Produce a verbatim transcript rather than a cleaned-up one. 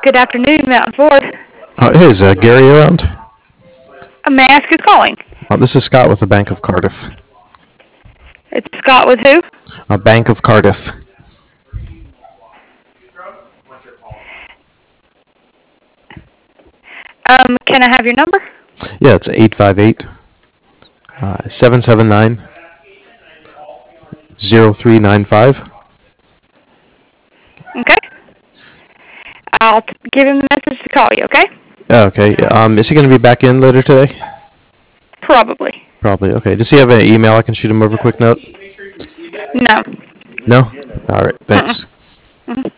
Good afternoon, Mountain Ford. Uh, hey, is uh, Gary around? A mask is calling. Uh, this is Scott with the Bank of Cardiff. It's Scott with who? Uh, Bank of Cardiff. Um, can I have your number? Yeah, it's eight five eight, seven seven nine, zero three nine five. Okay. I'll t- give him the message to call you, okay? Okay. Um, is he going to be back in later today? Probably. Probably. Okay. Does he have an email I can shoot him over a quick note? No. No? All right. Thanks. Mm-mm. Mm-hmm.